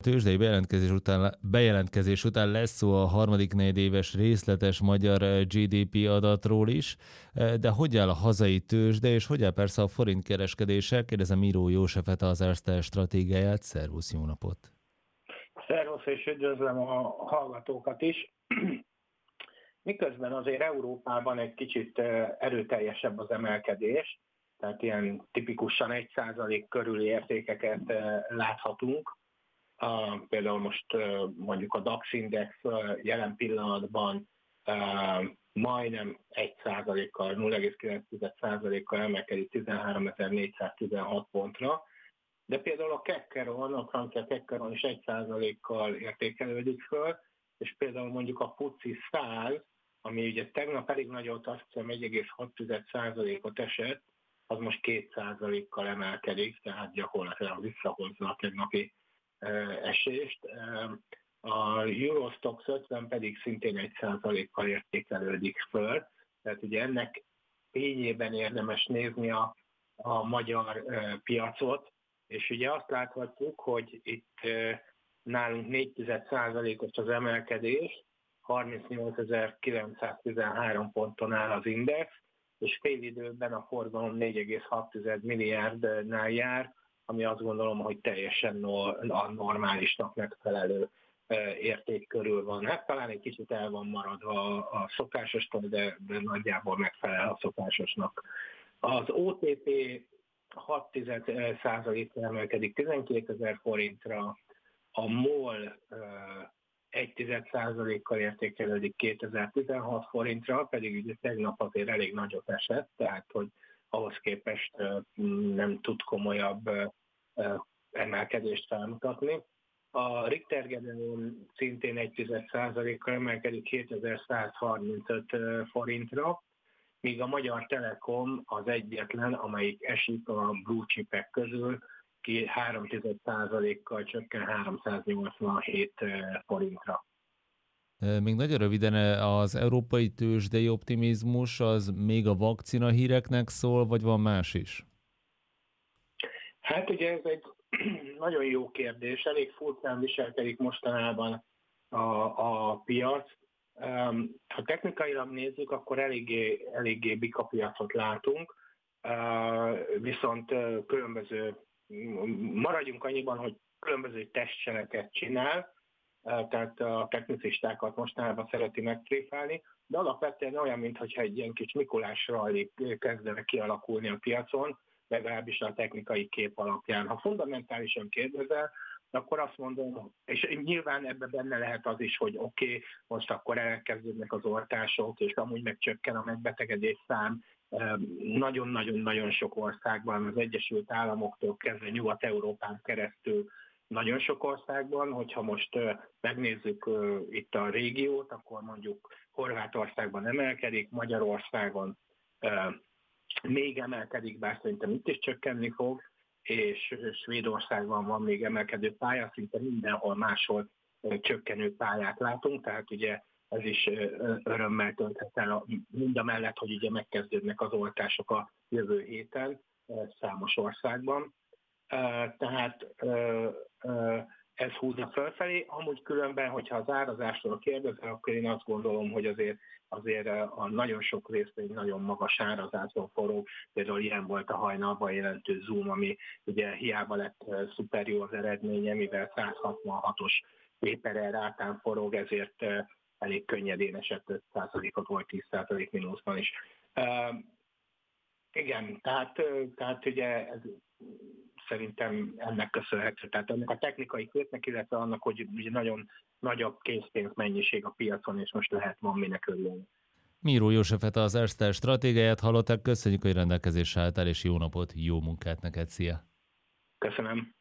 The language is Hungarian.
Tőzsdei bejelentkezés után lesz szó a harmadik negyedéves részletes magyar GDP adatról is, de hogy áll a hazai tőzsde, és hogy áll persze a forint kereskedése? Kérdezem Miró Józsefet, az Erste stratégiáját. Szervusz, jó napot! Szervusz, és üdvözlöm a hallgatókat is. Miközben azért Európában egy kicsit erőteljesebb az emelkedés, tehát ilyen tipikusan 1% körüli értékeket láthatunk. Például most mondjuk a DAX index jelen pillanatban majdnem 1%-kal, 0,9%-kal emelkedik 13.416 pontra, de például a Kekkeron, a francia Kekkeron is 1%-kal értékelődik föl, és például mondjuk a FTSE 100, ami ugye tegnap elég nagyot, azt hiszem 1,6%-ot esett, az most 2%-kal emelkedik, tehát gyakorlatilag visszahozza a tegnapi esést. A Eurostoxx 50 pedig szintén 1%-kal értékelődik föl, tehát ugye ennek fényében érdemes nézni a magyar piacot, és ugye azt láthatjuk, hogy itt nálunk 4% az emelkedés, 38.913 ponton áll az index, és fél időben a forgalom 4,6 milliárdnál jár, ami azt gondolom, hogy teljesen a normálisnak megfelelő érték körül van. Hát talán egy kicsit el van maradva a szokásostól, de nagyjából megfelel a szokásosnak. Az OTP 6% emelkedik 12 000 forintra, a MOL 1,1%-kal értékelődik 2016 forintra, pedig ugye tegnap azért elég nagyot esett, tehát hogy ahhoz képest nem tud komolyabb emelkedést felmutatni. A Richter Gedeon szintén 1,1%-kal emelkedik 2135 forintra, míg a Magyar Telekom az egyetlen, amelyik esik a blue chipek közül, ki 3,1%-kal csökken 387 forintra. Még nagyon röviden, az európai tőzsdei optimizmus az még a vakcina híreknek szól, vagy van más is? Hát ugye ez egy nagyon jó kérdés, elég furcsán viselkedik mostanában a piac. Ha technikailag nézzük, akkor eléggé bika piacot látunk, viszont maradjunk annyiban, hogy különböző testcseleket csinál, tehát a technicistákat mostanában szereti megtréfálni, de alapvetően olyan, mintha egy ilyen kis Mikulás ralli kezdene kialakulni a piacon, legalábbis a technikai kép alapján. Ha fundamentálisan kérdezel, akkor azt mondom, és nyilván ebben benne lehet az is, hogy oké, most akkor elkezdődnek az oltások, és amúgy megcsökken a megbetegedés szám. Nagyon-nagyon-nagyon sok országban, az Egyesült Államoktól kezdve Nyugat-Európán keresztül nagyon sok országban, hogyha most megnézzük itt a régiót, akkor mondjuk Horvátországban emelkedik, Magyarországon még emelkedik, bár szerintem itt is csökkenni fog, és Svédországban van még emelkedő pálya, szinte mindenhol máshol csökkenő pályát látunk, tehát ugye ez is örömmel tölthet el, mindamellett, hogy ugye megkezdődnek az oltások a jövő héten számos országban. Tehát ez húzza felfelé. Amúgy különben, hogyha az árazásról kérdezel, akkor én azt gondolom, hogy azért a nagyon sok részvény nagyon magas árazáson forog. Például ilyen volt a hajnalban jelentő Zoom, ami ugye hiába lett szuper jó az eredménye, mivel 166-os PPR rátán forog, ezért elég könnyedén esett 5%-ot, vagy 10% mínuszban is. Igen, tehát ugye ez szerintem ennek köszönhető. Tehát ennek a technikai képnek, illetve annak, hogy ugye nagyon nagyobb készpénz mennyiség a piacon, és most van minek örülni. Miró Józsefet, az Erste stratégiáját hallották. Köszönjük, hogy rendelkezésre álltál, és jó napot, jó munkát neked, szia! Köszönöm!